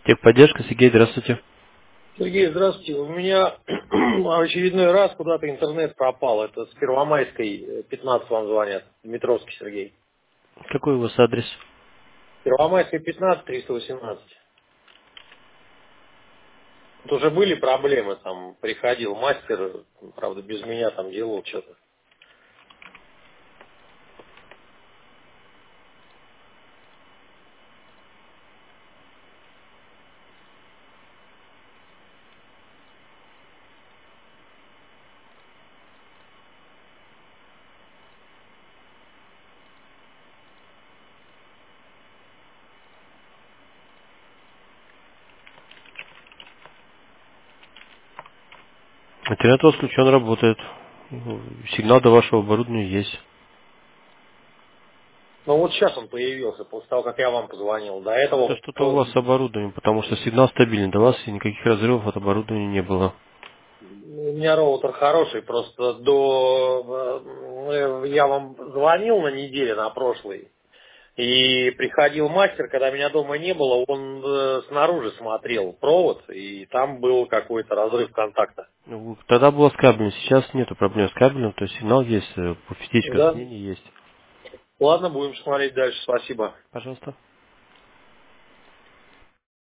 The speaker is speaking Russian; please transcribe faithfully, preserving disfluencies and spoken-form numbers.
Техподдержка, Сергей, здравствуйте. Сергей, здравствуйте. У меня в очередной раз куда-то интернет пропал. Это с Первомайской пятнадцать вам звонят. Дмитровский Сергей. Какой у вас адрес? Первомайская пятнадцать, триста восемнадцать. Тут уже были проблемы, там приходил мастер, правда, без меня там делал что-то. Интернет у вас включен, работает. Сигнал до вашего оборудования есть. Ну вот сейчас он появился, после того, как я вам позвонил. До Это этого что-то у у вас с оборудованием, потому что сигнал стабильный до вас, и никаких разрывов от оборудования не было. меня роутер хороший, просто до... э, Я вам звонил на неделе, на прошлой. И приходил мастер, когда меня дома не было, он э, снаружи смотрел провод, и там был какой-то разрыв контакта. Ну, Тогда было с кабелем, сейчас нету проблем с кабелем, то есть сигнал есть, э, по физическому Да? соединению есть. Ладно, будем смотреть дальше. Спасибо. Пожалуйста.